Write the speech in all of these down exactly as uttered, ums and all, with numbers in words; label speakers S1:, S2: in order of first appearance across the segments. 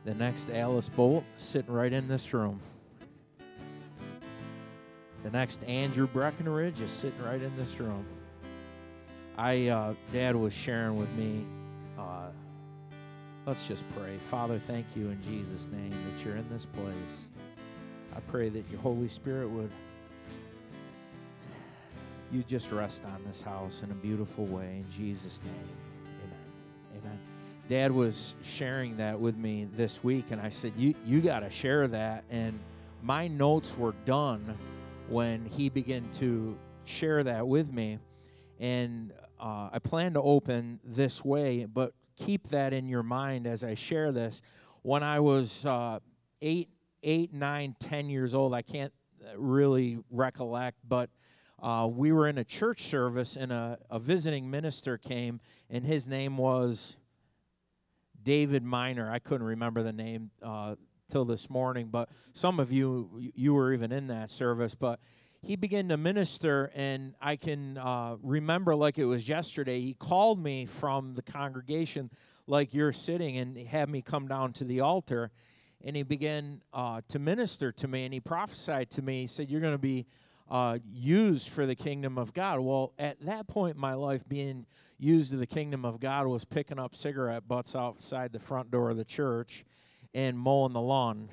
S1: The next Alice Bolt sitting right in this room. The next Andrew Breckenridge is sitting right in this room. I, uh, Dad was sharing with me, uh, let's just pray. Father, thank you in Jesus' name that you're in this place. I pray that your Holy Spirit would, you just rest on this house in a beautiful way. In Jesus' name, amen. Amen. Dad was sharing that with me this week, and I said, you, you got to share that. And my notes were done when he began to share that with me. And uh, I plan to open this way, but keep that in your mind as I share this. When I was uh, eight, eight, nine, ten years old, I can't really recollect, but uh, we were in a church service, and a, a visiting minister came, and his name was David Miner. I couldn't remember the name uh till this morning, but some of you, you were even in that service. But he began to minister, and I can uh, remember like it was yesterday. He called me from the congregation like you're sitting and had me come down to the altar, and he began uh, to minister to me, and he prophesied to me. He said, you're going to be uh, used for the kingdom of God. Well, at that point in my life, being used to the kingdom of God was picking up cigarette butts outside the front door of the church and mowing the lawn.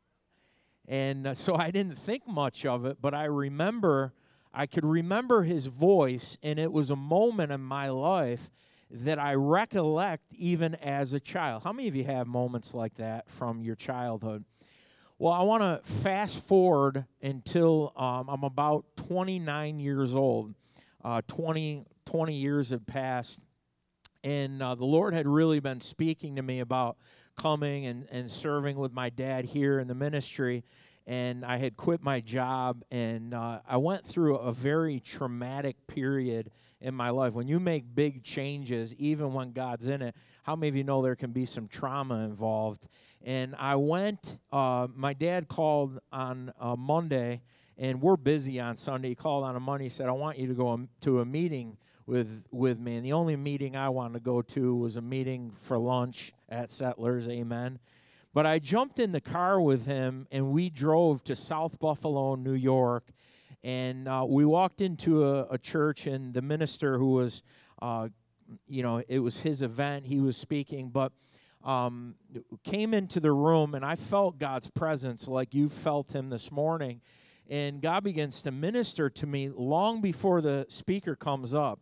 S1: And uh, so I didn't think much of it, but I remember, I could remember his voice, and it was a moment in my life that I recollect even as a child. How many of you have moments like that from your childhood? Well, I want to fast forward until um, I'm about twenty-nine years old. Uh, twenty, twenty years have passed, and uh, the Lord had really been speaking to me about coming and, and serving with my dad here in the ministry, and I had quit my job, and uh, I went through a very traumatic period in my life. When you make big changes, even when God's in it, how many of you know there can be some trauma involved? And I went, uh, my dad called on uh, Monday, and we're busy on Sunday. He called on a Monday. He said, I want you to go to a meeting with with me. And the only meeting I wanted to go to was a meeting for lunch at Settlers, amen. But I jumped in the car with him, and we drove to South Buffalo, New York, and uh, we walked into a, a church, and the minister who was, uh, you know, it was his event, he was speaking, but um, came into the room, and I felt God's presence like you felt him this morning, and God begins to minister to me long before the speaker comes up.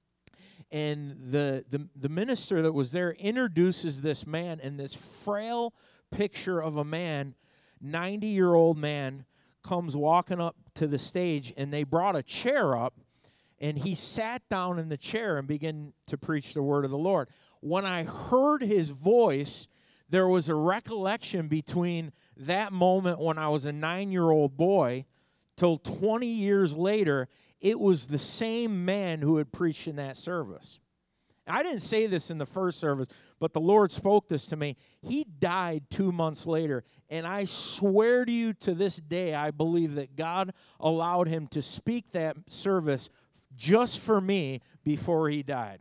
S1: And the, the the minister that was there introduces this man, and this frail picture of a man, ninety-year-old man, comes walking up to the stage, and they brought a chair up, and he sat down in the chair and began to preach the word of the Lord. When I heard his voice, there was a recollection between that moment when I was a nine-year-old boy till twenty years later. It was the same man who had preached in that service. I didn't say this in the first service, but the Lord spoke this to me. He died two months later, and I swear to you to this day, I believe that God allowed him to speak that service just for me before he died.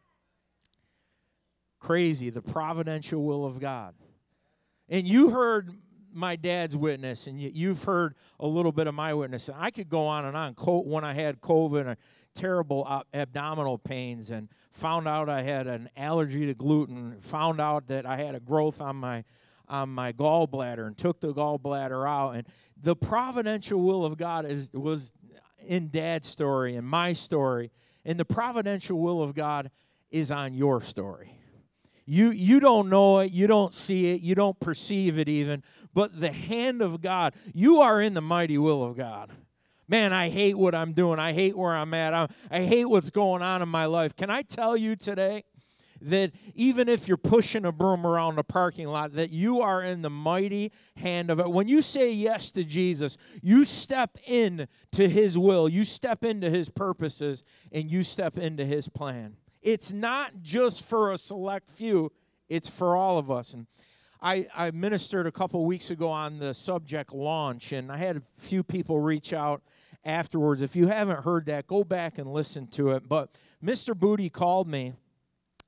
S1: Crazy, the providential will of God. And you heard my dad's witness, and you, you've heard a little bit of my witness. I could go on and on. Co- when I had COVID and terrible uh, abdominal pains, and found out I had an allergy to gluten, found out that I had a growth on my on my gallbladder, and took the gallbladder out. And the providential will of God is was in Dad's story and my story, and the providential will of God is on your story. You you don't know it, you don't see it, you don't perceive it even, but the hand of God, you are in the mighty will of God. Man, I hate what I'm doing. I hate where I'm at. I, I hate what's going on in my life. Can I tell you today that even if you're pushing a broom around the parking lot, that you are in the mighty hand of it? When you say yes to Jesus, you step in to his will, you step into his purposes, and you step into his plan. It's not just for a select few, it's for all of us. And I, I ministered a couple weeks ago on the subject launch, and I had a few people reach out afterwards. If you haven't heard that, go back and listen to it. But Mister Booty called me,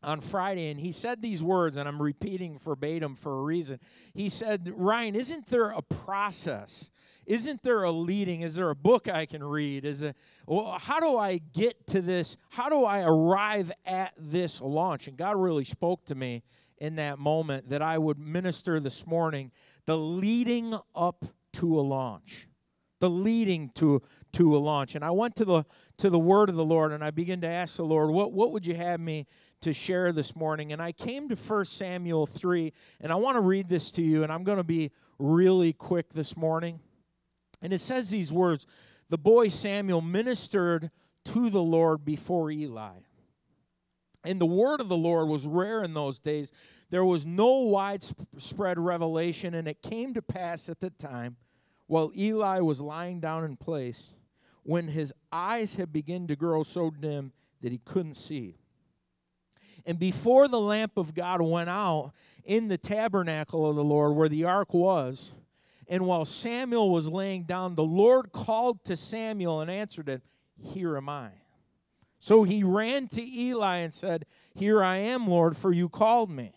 S1: on Friday, and he said these words, and I'm repeating verbatim for a reason. He said, Ryan, isn't there a process? Isn't there a leading? Is there a book I can read? Is it, well, how do I get to this? How do I arrive at this launch? And God really spoke to me in that moment that I would minister this morning, the leading up to a launch. The leading to to a launch. And I went to the to the word of the Lord, and I began to ask the Lord, what, what would you have me to share this morning? And I came to First Samuel three, and I want to read this to you, and I'm going to be really quick this morning. And it says these words, the boy Samuel ministered to the Lord before Eli. And the word of the Lord was rare in those days. There was no widespread revelation, and it came to pass at the time, while Eli was lying down in place, when his eyes had begun to grow so dim that he couldn't see. And before the lamp of God went out in the tabernacle of the Lord where the ark was, and while Samuel was laying down, the Lord called to Samuel and answered him, "Here am I." So he ran to Eli and said, "Here I am, Lord, for you called me."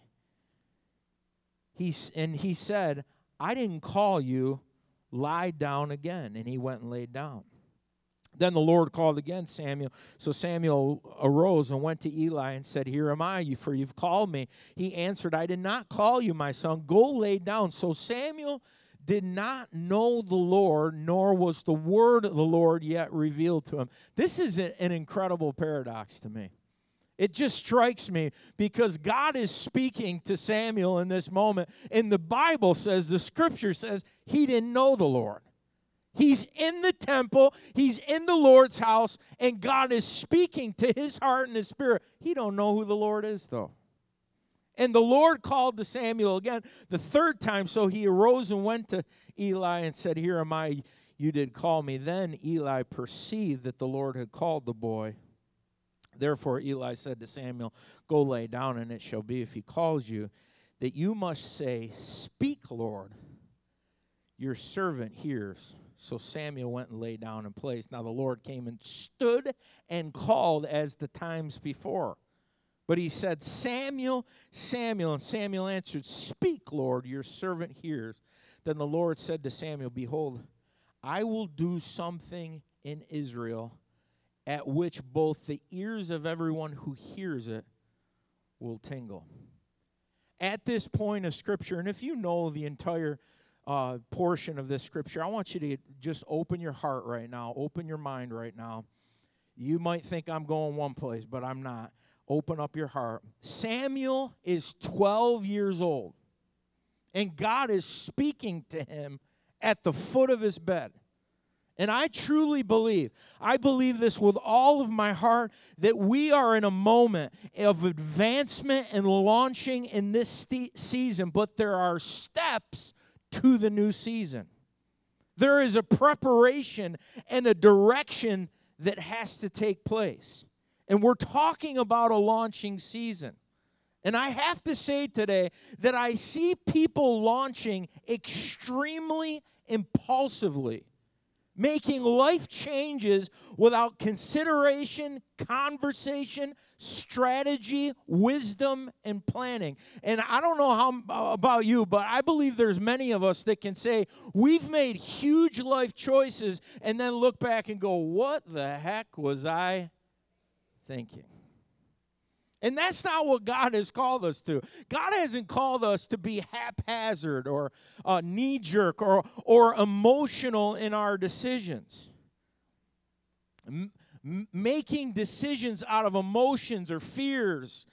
S1: He, and he said, "I didn't call you. Lie down again." And he went and laid down. Then the Lord called again Samuel. So Samuel arose and went to Eli and said, "Here am I, for you've called me." He answered, "I did not call you, my son. Go lay down." So Samuel did not know the Lord, nor was the word of the Lord yet revealed to him. This is an incredible paradox to me. It just strikes me because God is speaking to Samuel in this moment, and the Bible says, the Scripture says, he didn't know the Lord. He's in the temple, he's in the Lord's house, and God is speaking to his heart and his spirit. He don't know who the Lord is, though. And the Lord called to Samuel again the third time, so he arose and went to Eli and said, "Here am I, you did call me." Then Eli perceived that the Lord had called the boy. Therefore Eli said to Samuel, "Go lay down, and it shall be, if he calls you, that you must say, 'Speak, Lord, your servant hears.'" So Samuel went and lay down in place. Now the Lord came and stood and called as the times before. But he said, "Samuel, Samuel." And Samuel answered, "Speak, Lord, your servant hears." Then the Lord said to Samuel, "Behold, I will do something in Israel at which both the ears of everyone who hears it will tingle." At this point of Scripture, and if you know the entire uh, portion of this Scripture, I want you to just open your heart right now, open your mind right now. You might think I'm going one place, but I'm not. Open up your heart. Samuel is twelve years old, and God is speaking to him at the foot of his bed. And I truly believe, I believe this with all of my heart, that we are in a moment of advancement and launching in this st- season, but there are steps to the new season. There is a preparation and a direction that has to take place. And we're talking about a launching season. And I have to say today that I see people launching extremely impulsively, making life changes without consideration, conversation, strategy, wisdom, and planning. And I don't know how about you, but I believe there's many of us that can say we've made huge life choices and then look back and go, "What the heck was I thinking?" And that's not what God has called us to. God hasn't called us to be haphazard or uh, knee-jerk or, or emotional in our decisions. M- m- making decisions out of emotions or fears.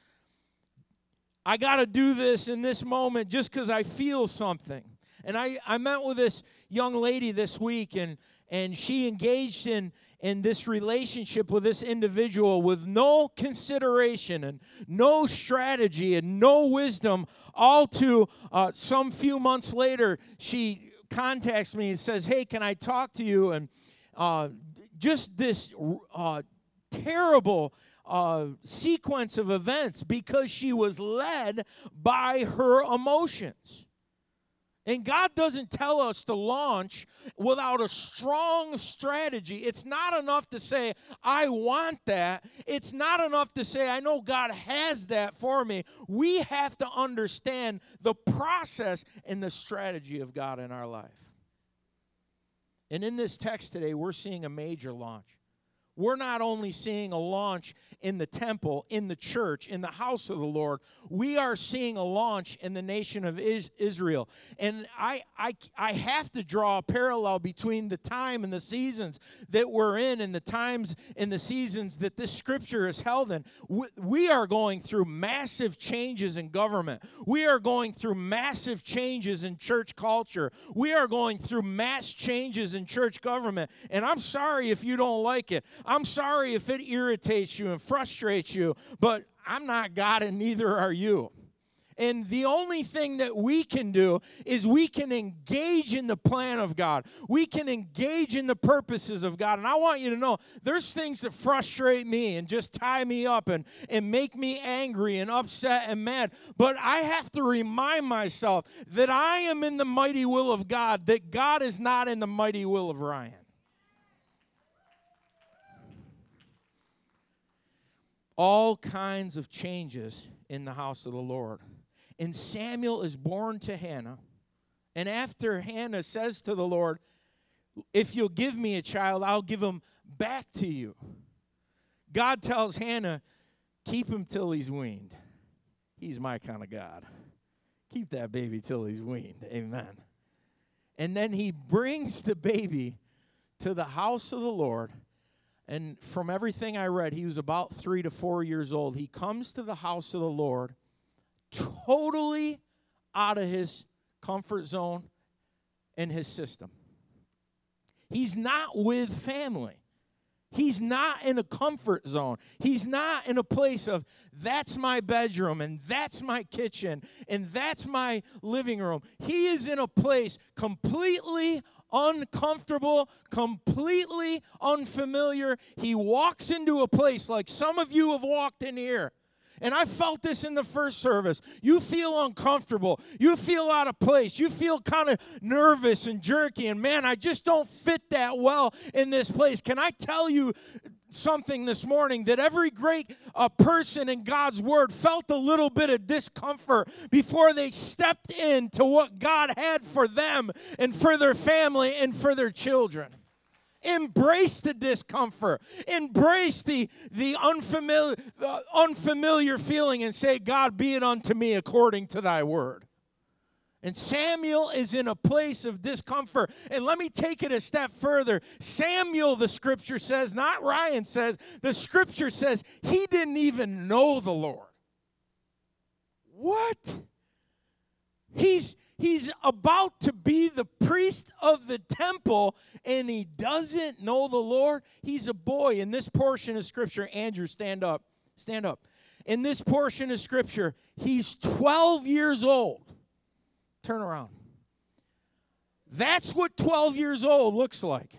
S1: I got to do this in this moment just because I feel something. And I, I met with this young lady this week, and, and she engaged in in this relationship with this individual with no consideration and no strategy and no wisdom, all to uh, some few months later, she contacts me and says, "Hey, can I talk to you?" And uh, just this uh, terrible uh, sequence of events because she was led by her emotions. And God doesn't tell us to launch without a strong strategy. It's not enough to say, I want that. It's not enough to say, I know God has that for me. We have to understand the process and the strategy of God in our life. And in this text today, we're seeing a major launch. We're not only seeing a launch in the temple, in the church, in the house of the Lord. We are seeing a launch in the nation of Israel. And I, I, I have to draw a parallel between the time and the seasons that we're in and the times and the seasons that this scripture is held in. We are going through massive changes in government. We are going through massive changes in church culture. We are going through mass changes in church government. And I'm sorry if you don't like it. I'm sorry if it irritates you and frustrates you, but I'm not God and neither are you. And the only thing that we can do is we can engage in the plan of God. We can engage in the purposes of God. And I want you to know there's things that frustrate me and just tie me up and, and make me angry and upset and mad. But I have to remind myself that I am in the mighty will of God, that God is not in the mighty will of Ryan. All kinds of changes in the house of the Lord. And Samuel is born to Hannah. And after Hannah says to the Lord, if you'll give me a child, I'll give him back to you. God tells Hannah, keep him till he's weaned. He's my kind of God. Keep that baby till he's weaned. Amen. And then he brings the baby to the house of the Lord. And from everything I read, he was about three to four years old. He comes to the house of the Lord totally out of his comfort zone and his system. He's not with family. He's not in a comfort zone. He's not in a place of, that's my bedroom, and that's my kitchen, and that's my living room. He is in a place completely uncomfortable, completely unfamiliar. He walks into a place like some of you have walked in here. And I felt this in the first service. You feel uncomfortable. You feel out of place. You feel kind of nervous and jerky. And man, I just don't fit that well in this place. Can I tell you something this morning, that every great uh, person in God's Word felt a little bit of discomfort before they stepped into what God had for them and for their family and for their children. Embrace the discomfort. Embrace the, the unfamiliar, uh, unfamiliar feeling and say, God, be it unto me according to thy word. And Samuel is in a place of discomfort. And let me take it a step further. Samuel, the scripture says, not Ryan says, the scripture says he didn't even know the Lord. What? He's He's about to be the priest of the temple, and he doesn't know the Lord. He's a boy. In this portion of Scripture, Andrew, stand up. Stand up. In this portion of Scripture, he's twelve years old. Turn around. That's what twelve years old looks like.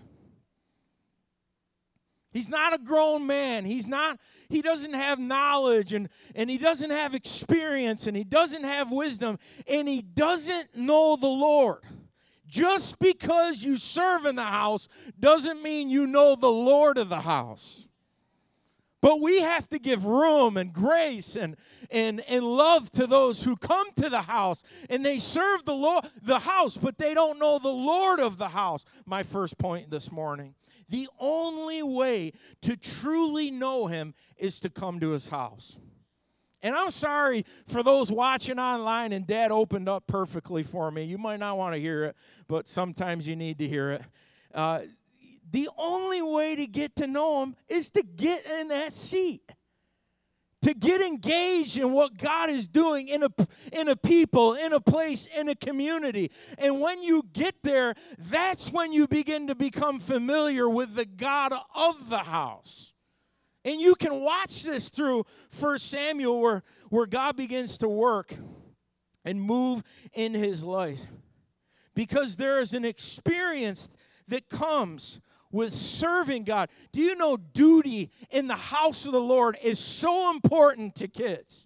S1: He's not a grown man. He's not, he doesn't have knowledge, and, and he doesn't have experience, and he doesn't have wisdom, and he doesn't know the Lord. Just because you serve in the house doesn't mean you know the Lord of the house. But we have to give room and grace and, and, and love to those who come to the house, and they serve the Lord, the house, but they don't know the Lord of the house. My first point this morning. The only way to truly know him is to come to his house. And I'm sorry for those watching online, and Dad opened up perfectly for me. You might not want to hear it, but sometimes you need to hear it. Uh, the only way to get to know him is to get in that seat. To get engaged in what God is doing in a, in a people, in a place, in a community. And when you get there, that's when you begin to become familiar with the God of the house. And you can watch this through First Samuel where, where God begins to work and move in his life. Because there is an experience that comes with serving God. Do you know duty in the house of the Lord is so important to kids?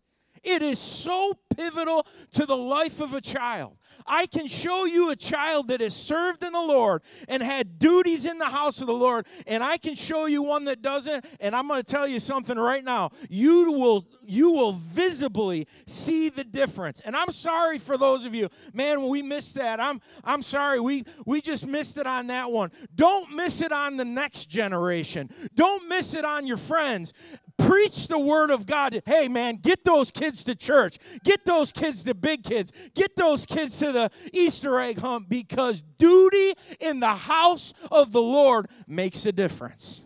S1: It is so pivotal to the life of a child. I can show you a child that has served in the Lord and had duties in the house of the Lord, and I can show you one that doesn't, and I'm going to tell you something right now. You will you will visibly see the difference. And I'm sorry for those of you. Man, we missed that. I'm I'm sorry. We we just missed it on that one. Don't miss it on the next generation. Don't miss it on your friends. Preach the word of God. Hey, man, get those kids to church. Get those kids to big kids. Get those kids to the Easter egg hunt, because duty in the house of the Lord makes a difference.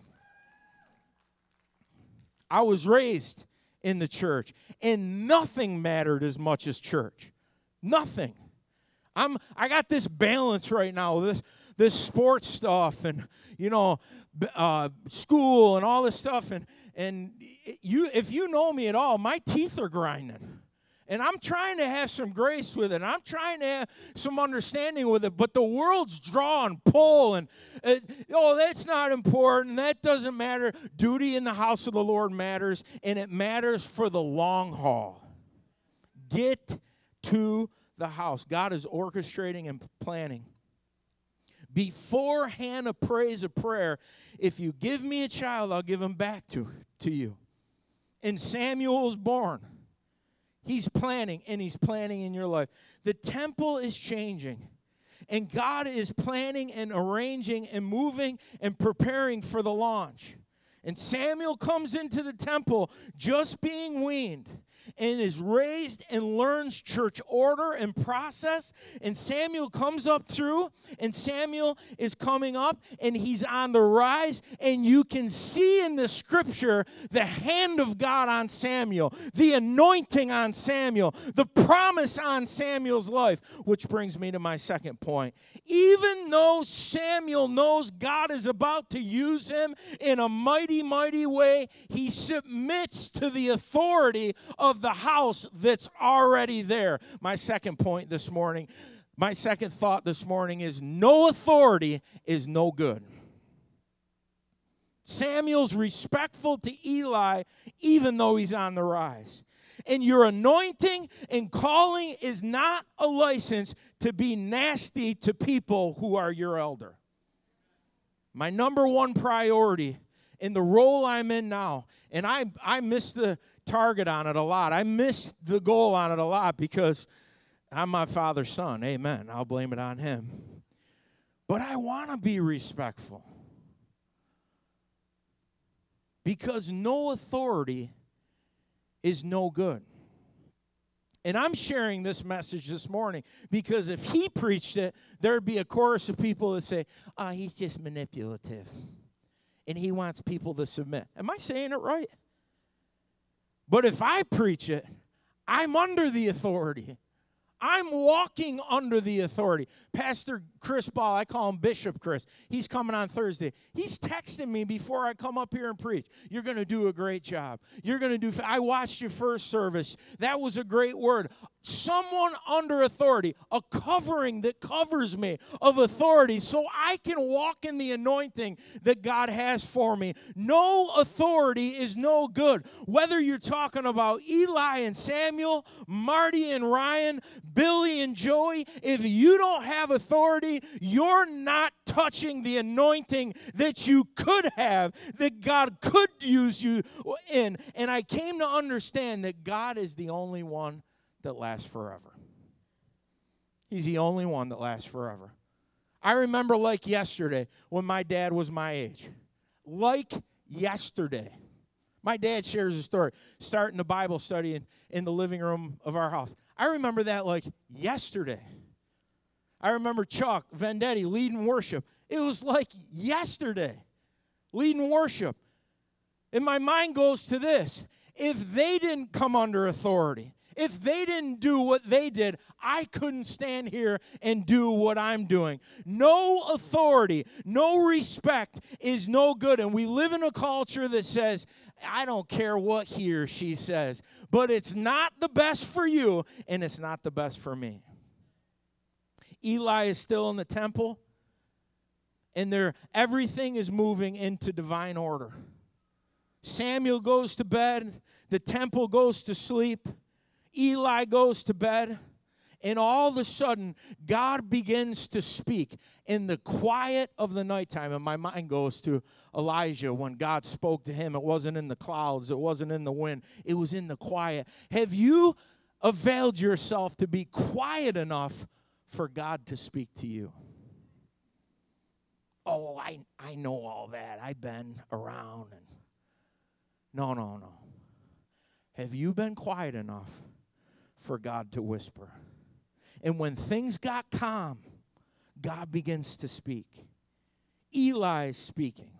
S1: I was raised in the church, and nothing mattered as much as church. Nothing. I'm I got this balance right now, this this sports stuff and, you know, uh, school and all this stuff, and and you if you know me at all, my teeth are grinding. And I'm trying to have some grace with it. And I'm trying to have some understanding with it. But the world's draw and pull. And, uh, oh, that's not important. That doesn't matter. Duty in the house of the Lord matters. And it matters for the long haul. Get to the house. God is orchestrating and planning. Before Hannah prays a prayer, if you give me a child, I'll give him back to, to you. And Samuel was born. He's planning, and he's planning in your life. The temple is changing, and God is planning and arranging and moving and preparing for the launch. And Samuel comes into the temple just being weaned and is raised and learns church order and process. And Samuel comes up through, and Samuel is coming up, and he's on the rise. And you can see in the scripture the hand of God on Samuel, the anointing on Samuel, the promise on Samuel's life, which brings me to my second point. Even though Samuel knows God is about to use him in a mighty, mighty way, he submits to the authority of the house that's already there. My second point this morning, my second thought this morning is no authority is no good. Samuel's respectful to Eli even though he's on the rise. And your anointing and calling is not a license to be nasty to people who are your elder. My number one priority in the role I'm in now, and I I miss the target on it a lot. I miss the goal on it a lot because I'm my father's son. Amen. I'll blame it on him. But I want to be respectful because no authority is no good. And I'm sharing this message this morning because if he preached it, there'd be a chorus of people that say, oh, he's just manipulative. And he wants people to submit. Am I saying it right? But if I preach it, I'm under the authority. I'm walking under the authority. Pastor Chris Ball, I call him Bishop Chris. He's coming on Thursday. He's texting me before I come up here and preach. You're going to do a great job. You're going to do, I watched your first service. That was a great word. Someone under authority, a covering that covers me of authority so I can walk in the anointing that God has for me. No authority is no good. Whether you're talking about Eli and Samuel, Marty and Ryan, Billy and Joey, if you don't have authority, you're not touching the anointing that you could have, that God could use you in. And I came to understand that God is the only one that lasts forever. He's the only one that lasts forever. I remember like yesterday when my dad was my age. Like yesterday. My dad shares a story, starting a Bible study in, in the living room of our house. I remember that like yesterday. I remember Chuck Vendetti leading worship. It was like yesterday, leading worship. And my mind goes to this. If they didn't come under authority, if they didn't do what they did, I couldn't stand here and do what I'm doing. No authority, no respect is no good. And we live in a culture that says, I don't care what he or she says, but it's not the best for you, and it's not the best for me. Eli is still in the temple, and there everything is moving into divine order. Samuel goes to bed, the temple goes to sleep. Eli goes to bed, and all of a sudden, God begins to speak in the quiet of the nighttime. And my mind goes to Elijah when God spoke to him. It wasn't in the clouds. It wasn't in the wind. It was in the quiet. Have you availed yourself to be quiet enough for God to speak to you? Oh, I, I know all that. I've been around. And No, no, no. Have you been quiet enough for God to whisper? And when things got calm, God begins to speak. Eli is speaking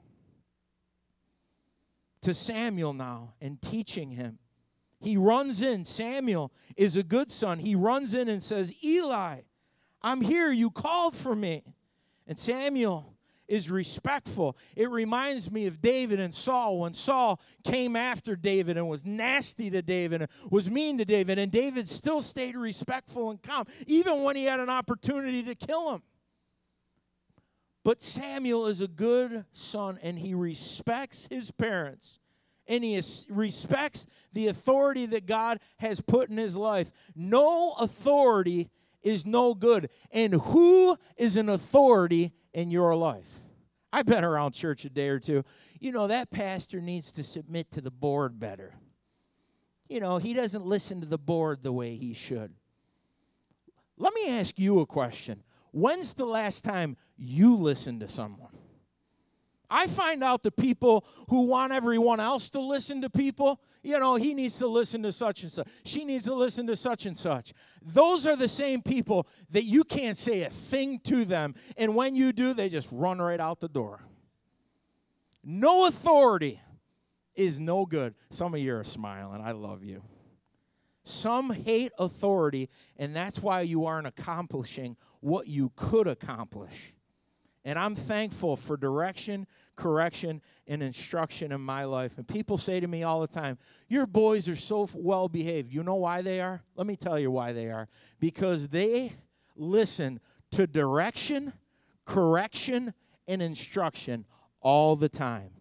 S1: to Samuel now and teaching him. He runs in. Samuel is a good son. He runs in and says, Eli, I'm here. You called for me. And Samuel is respectful. It reminds me of David and Saul when Saul came after David and was nasty to David and was mean to David, and David still stayed respectful and calm, even when he had an opportunity to kill him. But Samuel is a good son, and he respects his parents, and he is, respects the authority that God has put in his life. No authority is no good. And who is an authority in your life? I've been around church a day or two. You know, that pastor needs to submit to the board better. You know, he doesn't listen to the board the way he should. Let me ask you a question. When's the last time you listened to someone? I find out the people who want everyone else to listen to people, you know, he needs to listen to such and such. She needs to listen to such and such. Those are the same people that you can't say a thing to them, and when you do, they just run right out the door. No authority is no good. Some of you are smiling. I love you. Some hate authority, and that's why you aren't accomplishing what you could accomplish. And I'm thankful for direction, correction, and instruction in my life. And people say to me all the time, your boys are so well behaved. You know why they are? Let me tell you why they are. Because they listen to direction, correction, and instruction all the time.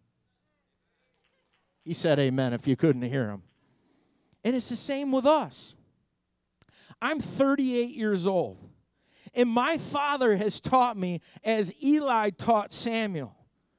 S1: He said amen if you couldn't hear him. And it's the same with us. I'm thirty-eight years old. And my father has taught me as Eli taught Samuel.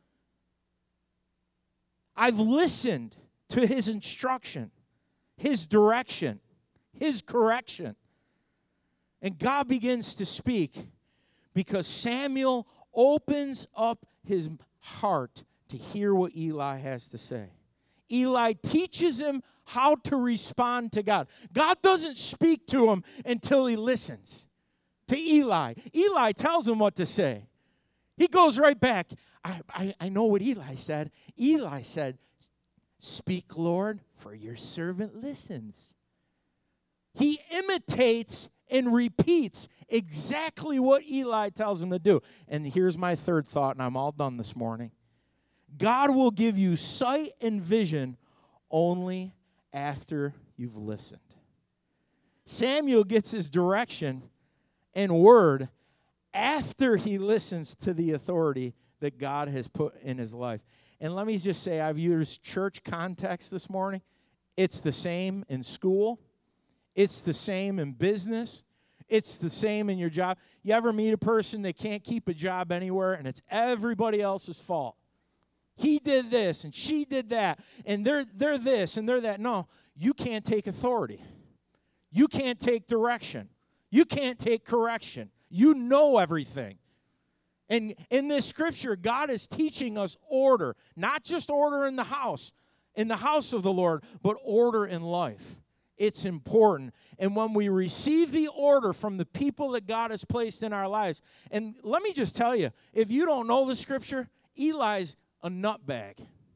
S1: I've listened to his instruction, his direction, his correction. And God begins to speak because Samuel opens up his heart to hear what Eli has to say. Eli teaches him how to respond to God. God doesn't speak to him until he listens to Eli. Eli tells him what to say. He goes right back. I, I, I know what Eli said. Eli said, speak, Lord, for your servant listens. He imitates and repeats exactly what Eli tells him to do. And here's my third thought, and I'm all done this morning. God will give you sight and vision only after you've listened. Samuel gets his direction and word after he listens to the authority that God has put in his life. And let me just say, I've used church context this morning. It's the same in school. It's the same in business. It's the same in your job. You ever meet a person that can't keep a job anywhere and it's everybody else's fault? He did this and she did that and they're they're this and they're that. No, you can't take authority. You can't take direction. You can't take correction. You know everything. And in this scripture, God is teaching us order, not just order in the house, in the house of the Lord, but order in life. It's important. And when we receive the order from the people that God has placed in our lives, and let me just tell you, if you don't know the scripture, Eli's a nutbag.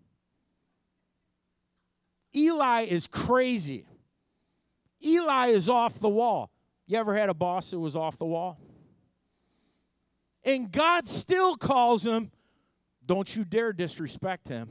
S1: Eli is crazy. Eli is off the wall. You ever had a boss that was off the wall? And God still calls him, don't you dare disrespect him.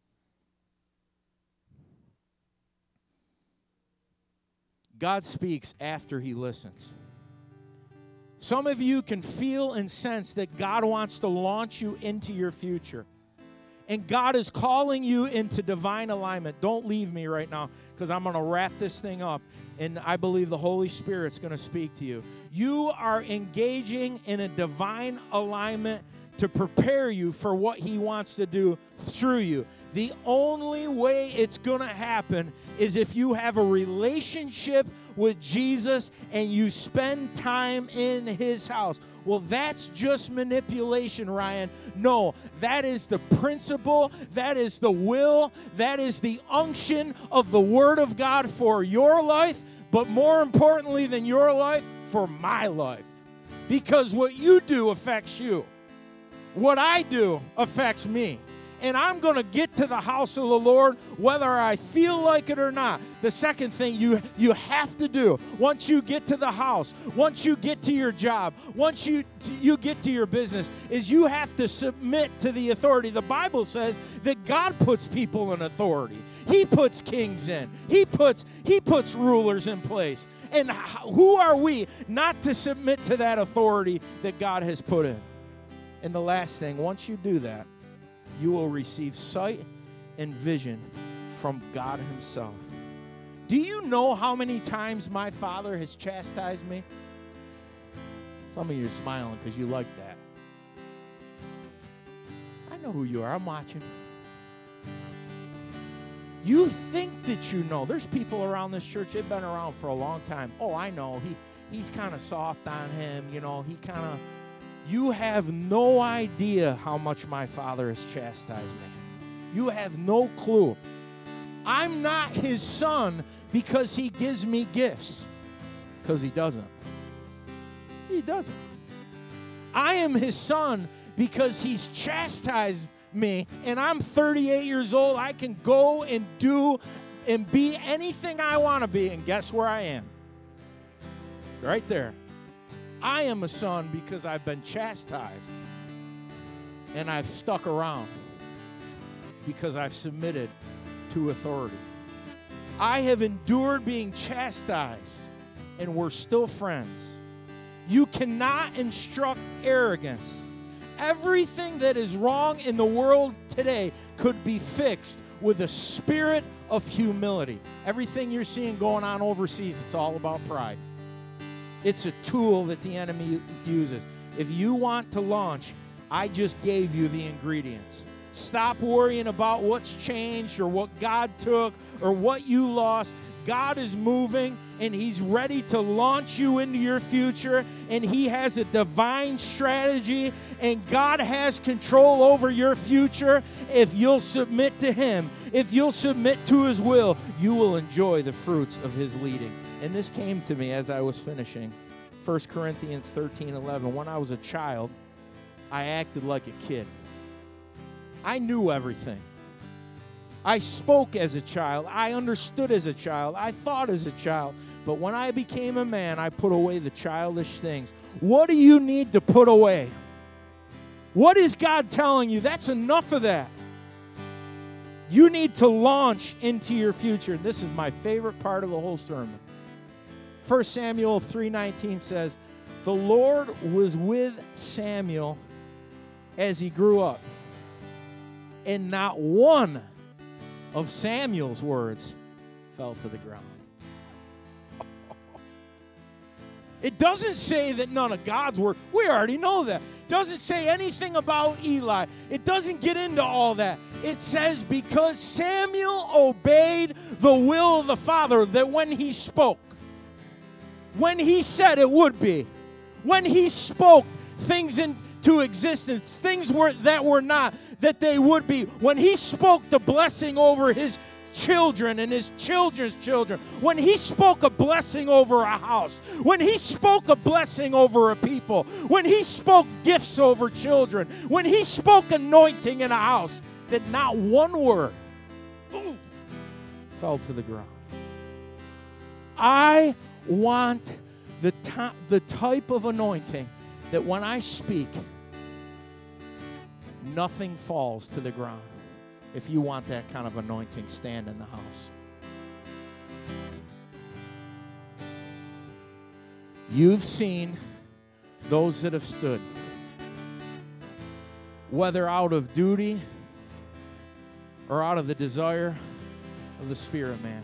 S1: God speaks after he listens. Some of you can feel and sense that God wants to launch you into your future. And God is calling you into divine alignment. Don't leave me right now, because I'm going to wrap this thing up, and I believe the Holy Spirit's going to speak to you. You are engaging in a divine alignment to prepare you for what He wants to do through you. The only way it's going to happen is if you have a relationship with Jesus and you spend time in His house. Well, that's just manipulation, Ryan. No, that is the principle, that is the will, that is the unction of the Word of God for your life, but more importantly than your life, for my life. Because what you do affects you. What I do affects me. And I'm going to get to the house of the Lord whether I feel like it or not. The second thing you, you have to do once you get to the house, once you get to your job, once you, you get to your business, is you have to submit to the authority. The Bible says that God puts people in authority. He puts kings in. He puts, he puts rulers in place. And who are we not to submit to that authority that God has put in? And the last thing, once you do that, you will receive sight and vision from God Himself. Do you know how many times my Father has chastised me? Some of you are smiling because you like that. I know who you are. I'm watching. You think that you know. There's people around this church, they've been around for a long time. Oh, I know. He He's kind of soft on him. You know, he kind of... You have no idea how much my Father has chastised me. You have no clue. I'm not His son because He gives me gifts. Because He doesn't. He doesn't. I am His son because He's chastised me, and I'm thirty-eight years old. I can go and do and be anything I want to be, and guess where I am? Right there. I am a son because I've been chastised, and I've stuck around because I've submitted to authority. I have endured being chastised, and we're still friends. You cannot instruct arrogance. Everything that is wrong in the world today could be fixed with a spirit of humility. Everything you're seeing going on overseas, it's all about pride. It's a tool that the enemy uses. If you want to launch, I just gave you the ingredients. Stop worrying about what's changed or what God took or what you lost. God is moving, and He's ready to launch you into your future, and He has a divine strategy, and God has control over your future. If you'll submit to Him, if you'll submit to His will, you will enjoy the fruits of His leading. And this came to me as I was finishing. First Corinthians thirteen eleven. When I was a child, I acted like a kid. I knew everything. I spoke as a child. I understood as a child. I thought as a child. But when I became a man, I put away the childish things. What do you need to put away? What is God telling you? That's enough of that. You need to launch into your future. This is my favorite part of the whole sermon. First Samuel three nineteen says, the Lord was with Samuel as he grew up, and not one of Samuel's words fell to the ground. It doesn't say that none of God's word. We already know that. It doesn't say anything about Eli. It doesn't get into all that. It says because Samuel obeyed the will of the Father, that when he spoke, when he said it would be, when he spoke things into existence, things were that were not, that they would be, when he spoke the blessing over his children and his children's children, when he spoke a blessing over a house, when he spoke a blessing over a people, when he spoke gifts over children, when he spoke anointing in a house, that not one word boom, fell to the ground. I want the, to- the type of anointing that when I speak, nothing falls to the ground. If you want that kind of anointing, stand in the house. You've seen those that have stood, whether out of duty or out of the desire of the Spirit, man.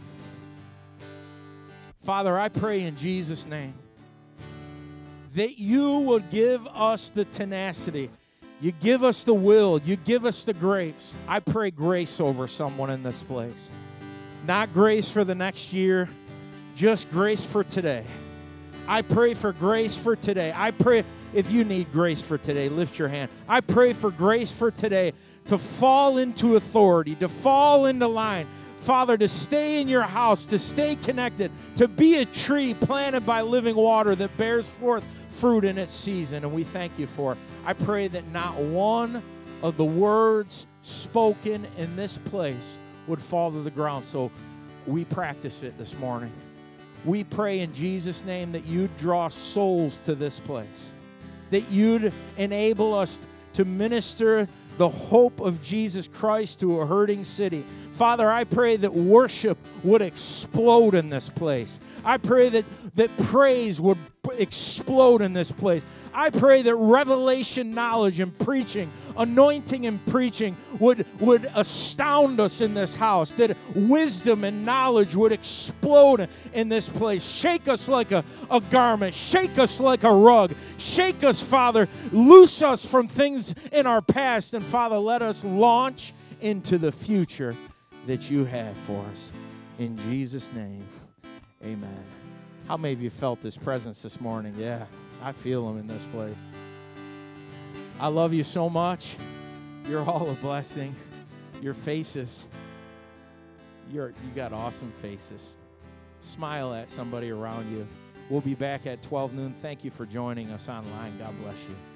S1: Father, I pray in Jesus' name that you would give us the tenacity. You give us the will. You give us the grace. I pray grace over someone in this place. Not grace for the next year, just grace for today. I pray for grace for today. I pray if you need grace for today, lift your hand. I pray for grace for today to fall into authority, to fall into line. Father, to stay in your house, to stay connected, to be a tree planted by living water that bears forth fruit in its season. And we thank you for it. I pray that not one of the words spoken in this place would fall to the ground. So we practice it this morning. We pray in Jesus' name that you'd draw souls to this place, that you'd enable us to minister the hope of Jesus Christ to a hurting city. Father, I pray that worship would explode in this place. I pray that, that praise would explode in this place. I pray that revelation knowledge and preaching, anointing and preaching would, would astound us in this house, that wisdom and knowledge would explode in this place. Shake us like a, a garment. Shake us like a rug. Shake us, Father. Loose us from things in our past. And, Father, let us launch into the future that you have for us. In Jesus' name, amen. How many of you felt His presence this morning? Yeah, I feel Him in this place. I love you so much. You're all a blessing. Your faces, you're, you got awesome faces. Smile at somebody around you. We'll be back at twelve noon. Thank you for joining us online. God bless you.